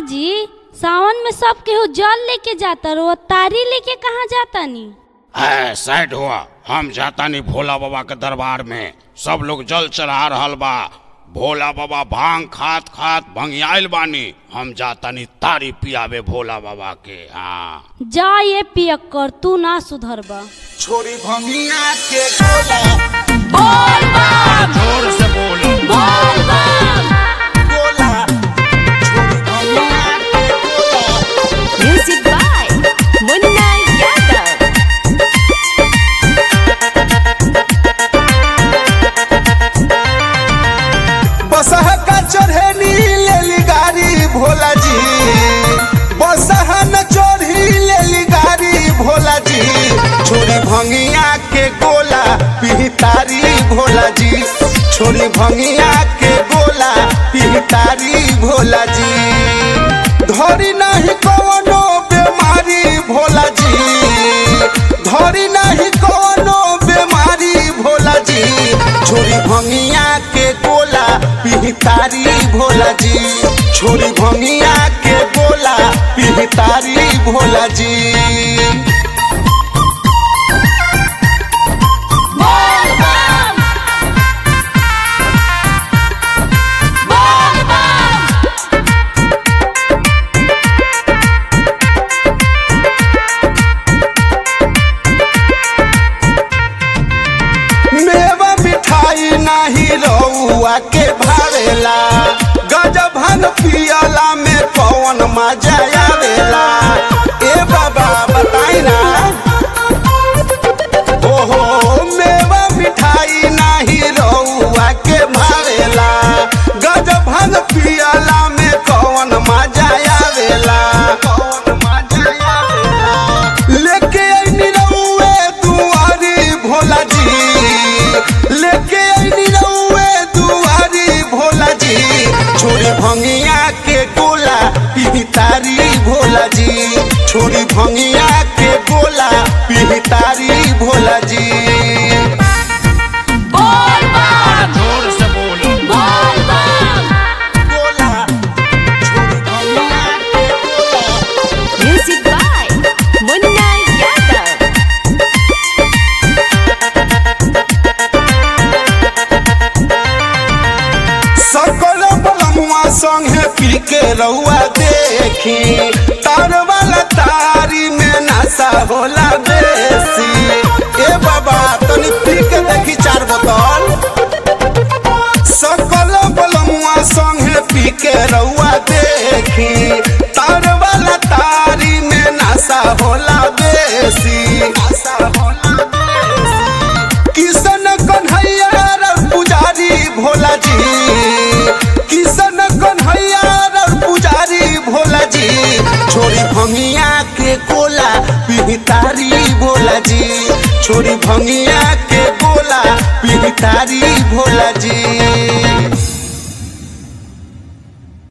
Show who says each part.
Speaker 1: जी सावन में सब केहू जल लेके जाता रो, तारी लेके कहाँ जाता नी?
Speaker 2: साइड हुआ, हम जाता नहीं भोला बाबा के दरबार में। सब लोग जल चढ़ा रहल बा। भोला बाबा भांग खात खात भंगियाइल बानी। हम जाता नहीं तारी पियावे भोला बाबा के। हाँ
Speaker 1: जा ये पियक कर, तू ना सुधरबा।
Speaker 3: छोरी भंगिया के गोला
Speaker 1: बोल बम,
Speaker 2: जोर से बोलो
Speaker 1: बोल बम।
Speaker 3: गोला छोरी भंगिया के गोला।
Speaker 4: Music by Munna Yadav.
Speaker 3: बसह का चढ़ेनी लेली गाड़ी भोला जी, बसह न चढ़ी लेली गाड़ी भोला जी। छोरी भंगिया के गोला पिहतारी भोला जी, छोरी भंगिया के गोला पिहतारी भोला जी। धरी नहीं कोनो बीमारी भोला जी, धरी नहीं कोनो बीमारी भोला जी। छोरी भंगिया के गोला पिहतारी भोला जी, छोरी भंगिया के गोला पिहतारी भोला जी।
Speaker 1: बोल बम, बोल बम।
Speaker 3: मेवा मिठाई नाही रउआ के भावेला, गजब भांग पियला में कौन मजा आवेला। ए बाबा बताई ना, ओहो मेवा मिठाई नाही रउआ के भावेला, गजब भांग पियला में कौन मजा आवेला, कौन मजा आवेला। लेके आईनी रउए दुआरी भोला जी, लेके आईनी रउए दुआरी भोला जी। छोरी भंगिया के गोला पिहतारी भोला जी, छोरी भंगिया के गोला पिहतारी भोला जी।
Speaker 1: बोल बम,
Speaker 2: जोर से बोलो
Speaker 1: बोल बम।
Speaker 3: गोला छोरी भंगिया के गोला।
Speaker 4: Music by Munna Yadav.
Speaker 3: सकल बलमुआ संगे पी के रउआ देखी, तार वाला तारी में नशा होला बेसी। ए बाबा तनी पी के देखी 4 बोतल। सकल बलमुआ संगे पी के रउआ देखी, तार वाला तारी में नशा होला बेसी, नशा होला बेसी। किशन कन्हैया रर पुजारी भोला जी, किशन कन्हैया रर पुजारी भोला जी। छोरी भंगिया के गोला पिहतारी भोला जी, छोरी भंगिया के गोला पिहतारी भोला जी।